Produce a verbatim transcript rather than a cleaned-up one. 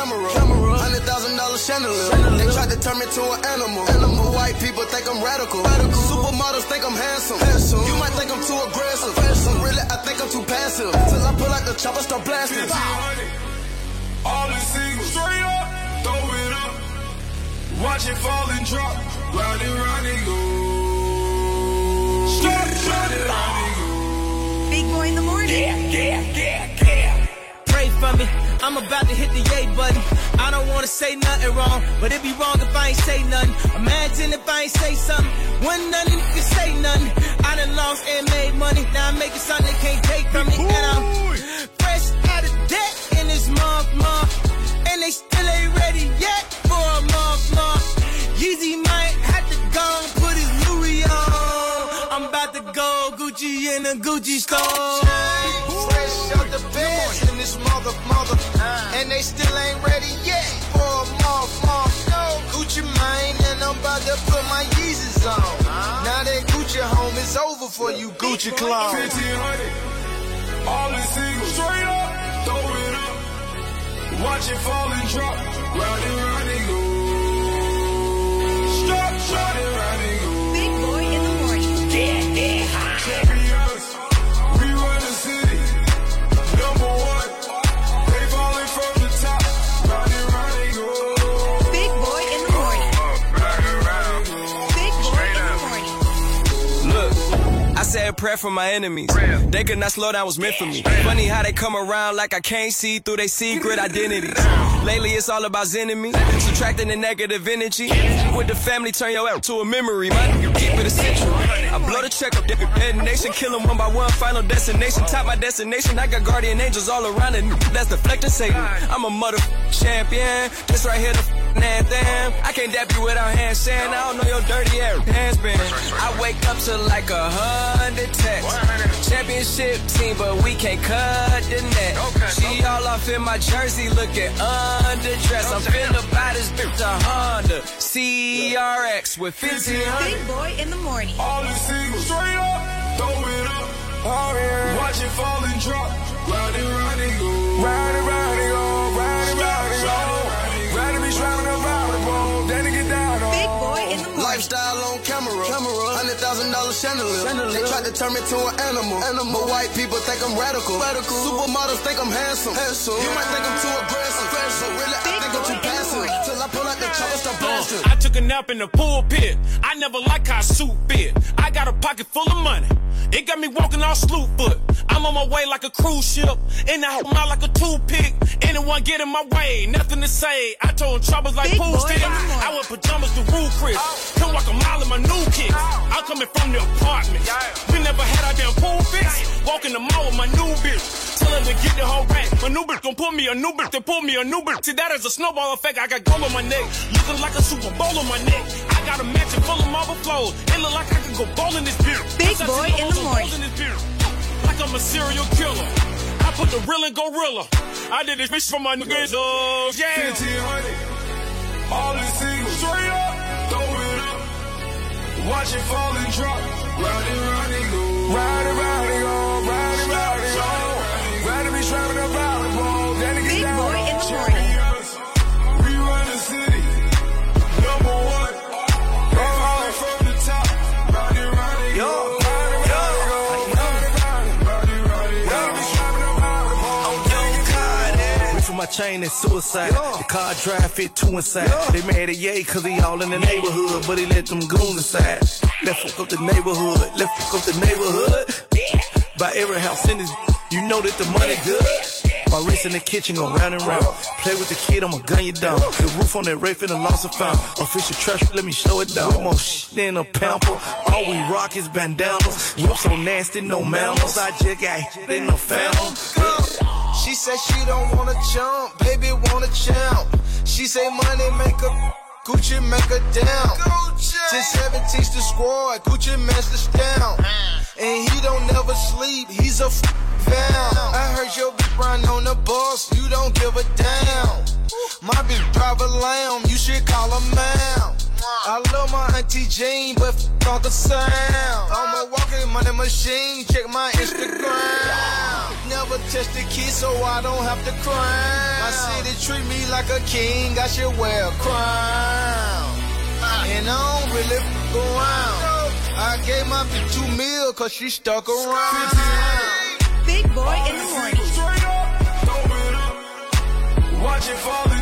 camera. camera. Hundred thousand dollar chandelier. chandelier. They tried to turn me to an animal. animal. White people think I'm radical. radical. Supermodels think I'm handsome. handsome. You might think I'm too aggressive. aggressive. Really, I think I'm too passive. Till I pull out the chopper, start blasting. All the singles, straight up, throw it up. Watch it fall and drop. Round and round and go. Stop, round and round and go. Big Boy in the morning. Yeah, yeah, yeah, yeah. Pray for me. I'm about to hit the yay button. I don't wanna say nothing wrong, but it'd be wrong if I ain't say nothing. Imagine if I ain't say something. One nothing, you can say nothing. I done lost and made money. Now I'm making something they can't take from me. And I'm fresh out of debt in this month, month. And they still ain't ready yet for a month, month. Yeezy might have to go and put his Louis on. I'm about to go Gucci in the Gucci store. Fresh out the bed in this mother, mother. Uh, and they still ain't ready yet for a month, month. No, Gucci mine, and I'm about to put my Yeezys on. Uh, now that Gucci home is over for you Gucci clown. fifteen hundred, all the singles, straight up, throw it up. Watch it fall and drop, round and round and go. Stop, round and round and go. Big Boy in the morning. Yeah, yeah. Champions, we run the city. Number one, they falling from the top. Round and round and go. Big Boy in the morning. Round and round and go. Big Boy in the morning. Look, I said a prayer for my enemies. They could not slow down, was meant for me. Funny how they come around like I can't see through their secret identities. Lately it's all about zenning me, subtracting the negative energy. With the family, turn your app to a memory, man. You keep it essential. I blow the check up, detonation, kill them one by one, final destination. Top my destination, I got guardian angels all around it. That's deflecting Satan. I'm a mother champion, this right here the anthem. I can't dap you without hand saying I don't know your dirty ass hands been. I wake up to like a hundred texts. Championship team, but we can't cut the net. She all off in my jersey, looking underdressed. I'm finna buy this bitch a Honda C R X with fifteen hundred. Big Boy in the morning. All the singles, straight up, throw it up. Oh, yeah. Watch it fall and drop, round and round and go. Round and round and go, round and round and go. Round and be shrouded around the ball, then get down on. Big Boy in the morning. Lifestyle on camera. camera. Hundred thousand dollar chandelier. chandelier. They tried to turn me to an animal. animal. But white people think I'm radical. radical. Supermodels think I'm handsome. handsome. You might think I'm too aggressive. aggressive. Really, I think I'm too passive. Till I pull out the chopper, start blasting. I took a nap in the pulpit. I never like how a suit fit. I got a pocket full of money. It got me walking all slew foot. I'm on my way like a cruise ship. And I hold out like a toothpick. Anyone get in my way, nothing to say. I told troubles like pool sticks. I wear pajamas to rule Chris. Come walk a mile in my new kicks. I'm coming from the apartment. We never had our damn pool fixed. Walking the mall with my new bitch. Tell her to get the whole rack. My new bitch gon' pull me a new bitch. They pull me a new bitch. See, that is a snowball effect. I got gold on my neck. Looking like a Super Bowl on my neck. I got a mansion full of marble flows. It look like I could go bowl in this beer. Big Boy in the morning. Like I'm a serial killer. I put the real in gorilla. I did this bitch for my niggas. Oh, yeah. fifteen hundred, all the singles, straight up, throw it up. Watch it fall and drop, round and round and go. Round and round and go, round and round and go. Round and be shrouded around the ball, then get Big down. Boy in the morning. We run the city, number one. They falling from the top, round and round and go. My chain is suicide. Yeah. The car drive fit two inside. Yeah. They mad at Ye cause he all in the neighborhood, but he let them goons inside. Let's fuck up the neighborhood. Let's fuck up the neighborhood. Yeah. By every house in this, you know that the money good. My wrist in the kitchen go round and round. Play with the kid, I'ma gun you down. The roof on that Rafe and the lost of found. Official trash, let me slow it down. More shit than a pamper. All we rock is bandanas. You so nasty, no manners. I just got hit in the fountain. She said she don't wanna jump, baby wanna jump. She say money make her, Gucci make her down. Since seventeen's the squad, Gucci master down. And he don't never sleep, he's a f*** found. I heard your bitch run on the bus, you don't give a damn. My bitch drive a lamb, you should call her ma'am. I love my auntie Jean, but f*** on the sound. I'm a walking money machine, check my Instagram. Never touch the key, so I don't have to cry. My city treat me like a king, I should wear a crown. And I don't really f*** around. I gave my bitch two mil cause she stuck around. Big Boy in the Morning. Straight up, throw it up. Watch it fall